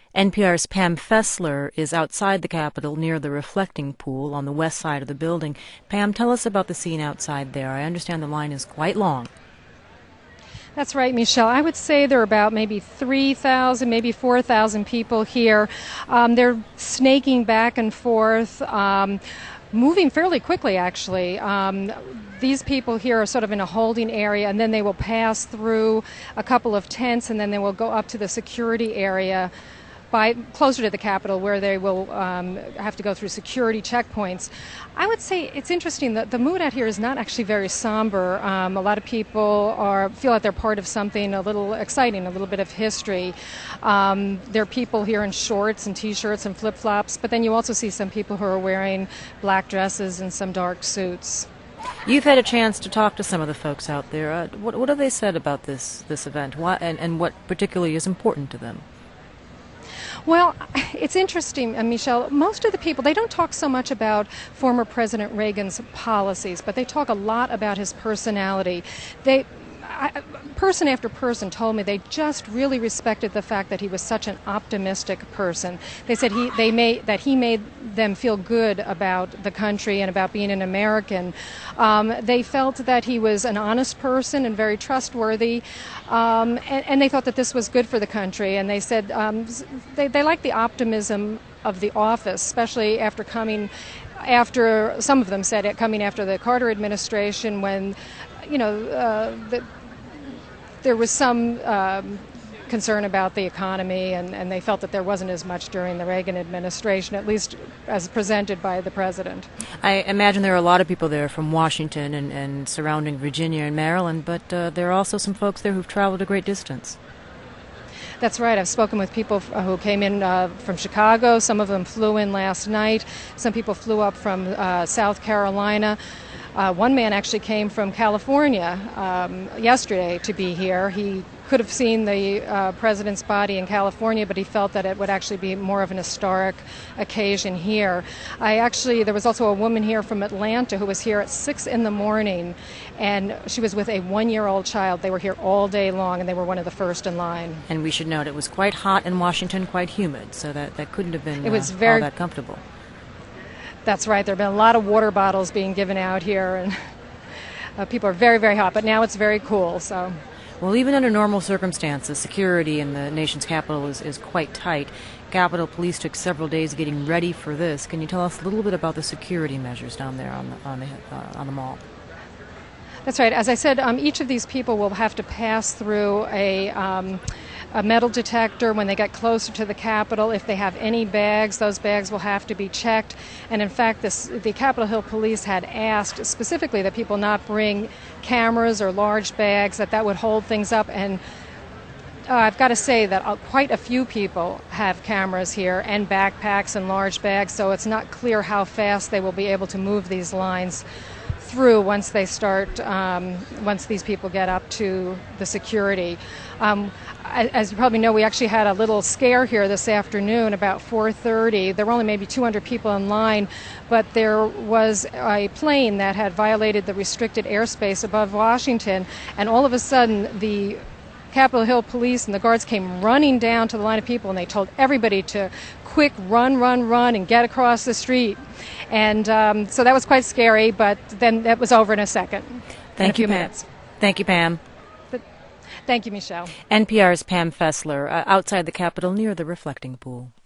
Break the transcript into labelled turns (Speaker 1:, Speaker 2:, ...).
Speaker 1: NPR's Pam Fessler is outside the Capitol near the reflecting pool on the west side of the building. Pam, tell us about the scene outside there. I understand the line is quite long.
Speaker 2: That's right, Michelle. I would say there are about maybe 3,000, maybe 4,000 people here. They're snaking back and forth, moving fairly quickly, actually. These people here are sort of in a holding area, and then they will pass through a couple of tents, and then they will go up to the security area closer to the Capitol, where they will have to go through security checkpoints. I would say it's interesting that the mood out here is not actually very somber. A lot of people feel that they're part of something a little exciting, a little bit of history. There are people here in shorts and T-shirts and flip-flops, but then you also see some people who are wearing black dresses and some dark suits.
Speaker 1: You've had a chance to talk to some of the folks out there. What have they said about this event? And what particularly is important to them?
Speaker 2: Well, it's interesting, Michelle. Most of the people, they don't talk so much about former President Reagan's policies, but they talk a lot about his personality. Person after person told me they just really respected the fact that he was such an optimistic person. They said he made them feel good about the country and about being an American. They felt that he was an honest person and very trustworthy, and they thought that this was good for the country. And they said they liked the optimism of the office, especially after some of them said it coming after the Carter administration, when there was some concern about the economy, and they felt that there wasn't as much during the Reagan administration, at least as presented by the president.
Speaker 1: I imagine there are a lot of people there from Washington and surrounding Virginia and Maryland, but there are also some folks there who've traveled a great distance.
Speaker 2: That's right. I've spoken with people who came in from Chicago. Some of them flew in last night. Some people flew up from South Carolina. One man actually came from California yesterday to be here. He could have seen the president's body in California, but he felt that it would actually be more of an historic occasion here. There was also a woman here from Atlanta who was here at 6 in the morning, and she was with a 1-year-old child. They were here all day long, and they were one of the first in line.
Speaker 1: And we should note it was quite hot in Washington, quite humid, so that couldn't have been
Speaker 2: all
Speaker 1: that comfortable.
Speaker 2: That's right. There have been a lot of water bottles being given out here, and people are very, very hot. But now it's very cool. So,
Speaker 1: well, even under normal circumstances, security in the nation's capital is quite tight. Capitol Police took several days getting ready for this. Can you tell us a little bit about the security measures down there on the mall?
Speaker 2: That's right. As I said, each of these people will have to pass through a metal detector when they get closer to the Capitol. If they have any bags, those bags will have to be checked. And in fact, the Capitol Hill Police had asked specifically that people not bring cameras or large bags, that would hold things up. And I've got to say that quite a few people have cameras here and backpacks and large bags, so it's not clear how fast they will be able to move these lines through once these people get up to the security. As you probably know, we actually had a little scare here this afternoon about 4:30. There were only maybe 200 people in line, but there was a plane that had violated the restricted airspace above Washington, and all of a sudden the Capitol Hill Police and the guards came running down to the line of people, and they told everybody to quick run, and get across the street. And so that was quite scary, but then that was over in a second.
Speaker 1: Thank you, Pam. Thank you, Pam.
Speaker 2: Thank you, Michelle.
Speaker 1: NPR's Pam Fessler, outside the Capitol near the reflecting pool.